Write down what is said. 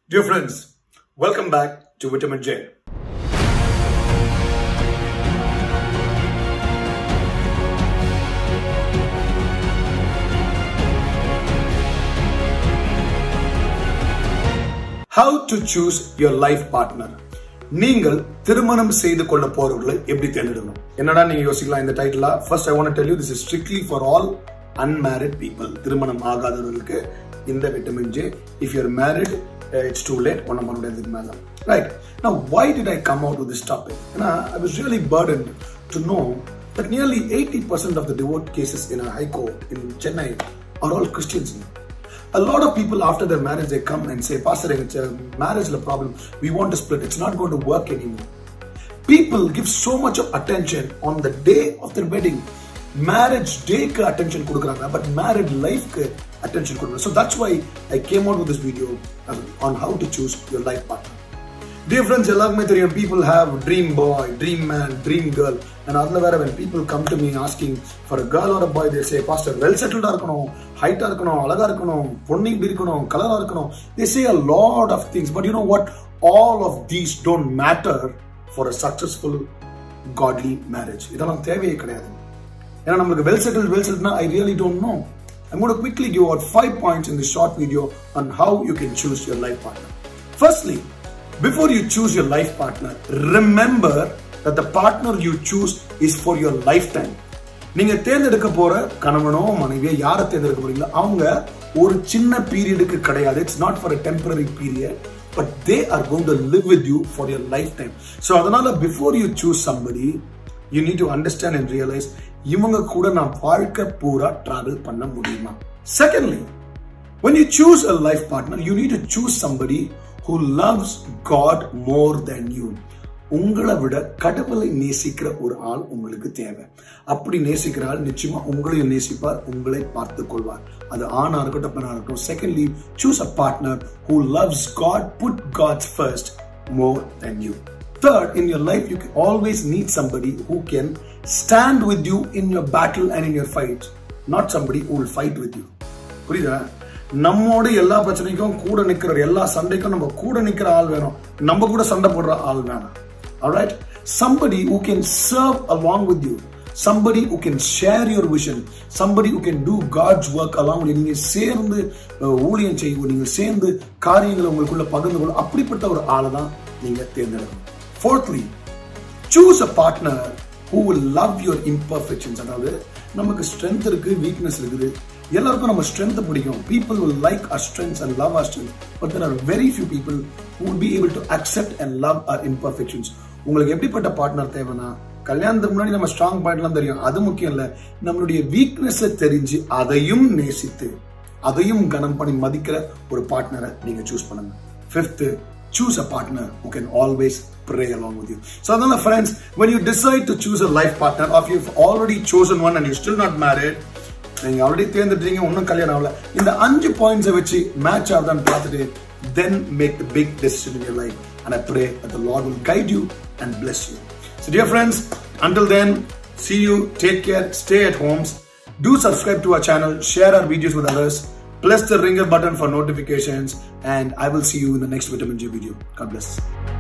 Dear friends, welcome back to Vitamin J. How to choose your life partner. நீங்கள் திருமணம் செய்து கொள்ள போறவர்களை எப்படி தேர்ந்தெடுக்கணும்? என்னடா நீங்க யோசிக்கலாம் இந்த டைட்டிலா? First I want to tell you this is strictly for all unmarried people. திருமணம் ஆகாதவர்களுக்கு இந்த Vitamin J. If you're married, it's too late. Right. Now, why did I come out with this topic? I was really burdened to know that nearly 80% of the divorce cases in a high court in Chennai are all Christians. A lot of people after their marriage, they come and say, Pastor, it's a marriage problem. We want to split. It's not going to work anymore. People give so much of attention on the day of their wedding. Marriage day ka attention kudukranga, but married life ka attention kudukra. So that's why I came out with this video on how to choose your life partner. Dear friends, people have dream boy, dream man, dream girl. And when people come to me asking for a girl or a boy, they say, Pastor, well settled, height, color. They say a lot of things. But you know what? All of these don't matter for a successful, godly marriage. Well settled, I really don't know. I'm going to quickly give out 5 points in this short video on how you can choose your life partner. Firstly, before you choose your life partner, remember that the partner you choose is for your lifetime. நீங்க தேர்ந்தெடுக்க போற கணவனோ மனைவியோ யாரை தேர்ந்தெடுக்க போறீங்களோ அவங்க ஒரு சின்ன பீரியடுக்கு கிடையாது. It's not for a temporary period, but they are going to live with you for your lifetime. So அதனால before you choose somebody, you need to understand and realize இவங்க கூட நான் வாழ்க்கை பூரா travel பண்ண முடியுமா? Secondly, when you choose a life partner, you need to choose somebody who loves God more than you. உங்களை விட கடவுளை நேசிக்கிற ஒரு ஆள் உங்களுக்கு தேவை. அப்படி நேசிக்கிற ஆள் நிச்சயமா உங்களையும் நேசிப்பார், உங்களை பார்த்துக் கொள்வார். அது ஆணா இருக்கட்டும் பெண்ணா இருக்கட்டும். Secondly, choose a partner who loves God, put God first more than you. Third, in your life, you can always need somebody who can stand with you in your battle and in your fight. Not somebody who will fight with you. புரியுதா? நம்மோட எல்லா பிரச்சனைக்கும் கூட நிக்கிற எல்லா சண்டைக்கும் நம்ம கூட நிக்கிற ஆள் வேணும். நம்ம கூட சண்டை போடுற ஆள் வேணும். Alright? Somebody who can serve along with you. Somebody who can share your vision. Somebody who can do God's work along with you. நீங்க சேர்ந்து ஊழியம் செய்யும், நீங்க சேர்ந்து காரியங்களை உங்களுக்குள்ள பகிர்ந்து கொள்ள அப்படிப்பட்ட ஒரு ஆளை தான் நீங்க தேர்ந்தெடுக்கணும். Fourthly, choose a partner who will love your imperfections. அதாவது நமக்கு strength இருக்கு, weakness இருக்குது. எல்லாருக்கும் நம்ம strength பிடிக்கும். People will like our strengths and love our strengths. But there are very few people who will be able to accept and love our imperfections. உங்களுக்கு எப்படிப்பட்ட partner தேவைன்னா கல்யாணத்துக்கு முன்னாடி நம்ம ஸ்ட்ராங் பாயிண்ட்லாம் தெரியும், அது முக்கியம் இல்ல. நம்மளுடைய வீக்னஸ் தெரிஞ்சு அதையும் நேசித்து அதையும் கனம் பண்ணி மதிக்கிற ஒரு பார்ட்னரை நீங்க சூஸ் பண்ணுங்க. Fifth, choose a partner who can always pray along with you. So அதனால friends, when you decide to choose a life partner, or if you've already chosen one and you're still not married, நீங்க already தேர்ந்தெடுத்தீங்க, இன்னும் கல்யாணம் ஆகல, இந்த 5 பாயிண்ட்ஸை வச்சு match ஆகுதான்னு பார்த்துட்டு then make the big decision in your life. And I pray that the Lord will guide you and bless you. So dear friends, until then, see you, take care, stay at homes, do subscribe to our channel, share our videos with others, press the ringer button for notifications, and I will see you in the next Vitamin J video. God bless.